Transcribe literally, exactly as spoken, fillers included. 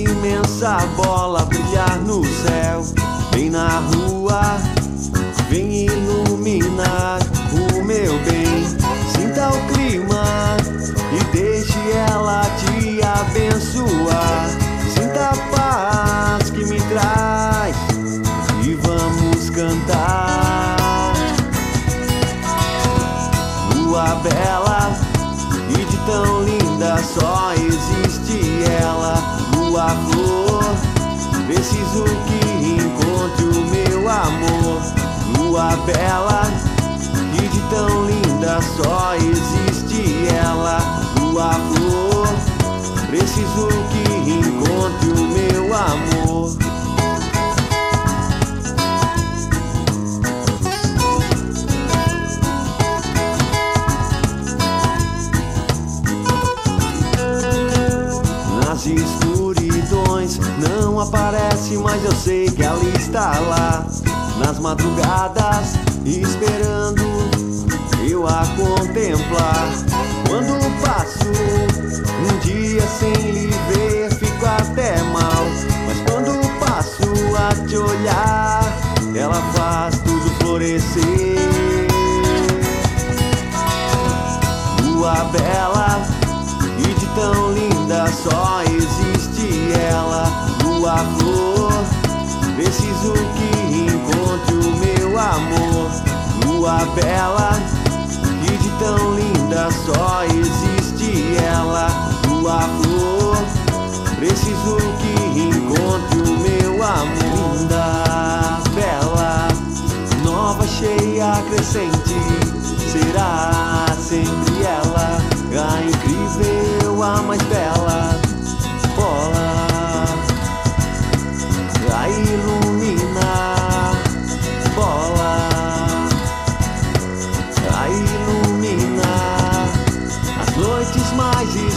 imensa bola brilhar no céu. Vem na rua, vem iluminar o meu bem. Sinta o clima e deixe ela te abençoar. Sinta a paz que me traz e vamos cantar. Lua bela e de tão linda só existe ela. Lua flor, preciso que encontre o meu amor. Lua bela e de tão linda só existe ela. Lua flor, preciso que encontre o meu amor. Nas escuridões não aparece, mas eu sei que ela está lá. Nas madrugadas esperando eu a contemplar. Quando passo um dia sem lhe ver, fico até mal. Mas quando passo a te olhar, ela faz tudo florescer. Lua bela e de tão linda só existe ela. Lua flor, preciso que encontre o meu amor. Lua bela e de tão linda só existe ela. Lua flor, preciso que encontre o meu amor. Linda, bela, nova, cheia, crescente, será sempre ela, a incrível, a mais bela bola, a iluminar bola, a iluminar as noites mais escuras.